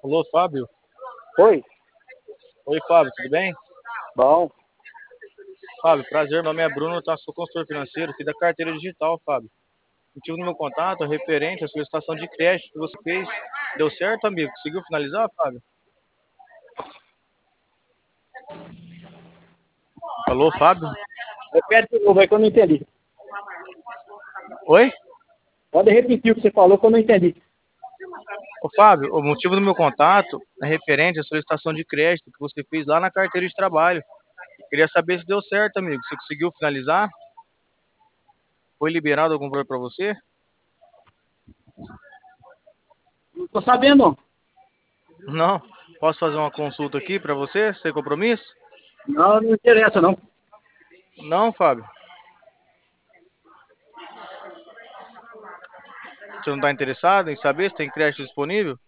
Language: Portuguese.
Alô, Fábio? Oi, Oi, Fábio, tudo bem? bom. Fábio, prazer, meu nome é Bruno, tá? Sou consultor financeiro aqui da carteira digital, Fábio. O motivo do meu contato é referente à solicitação de crédito que você fez. Deu certo, amigo? Conseguiu finalizar, Fábio? Alô, Fábio? Repete de novo aí que eu não entendi. Oi? Pode repetir o que você falou que eu não entendi. Ô, Fábio, o motivo do meu contato é referente à solicitação de crédito que você fez lá na carteira de trabalho. Queria saber se deu certo, amigo. Você conseguiu finalizar? Foi liberado algum valor para você? Não tô sabendo, não. Não. Posso fazer uma consulta aqui para você, sem compromisso? Não, não interessa, não. Não, Fábio. Você não está interessado em saber se tem crédito disponível?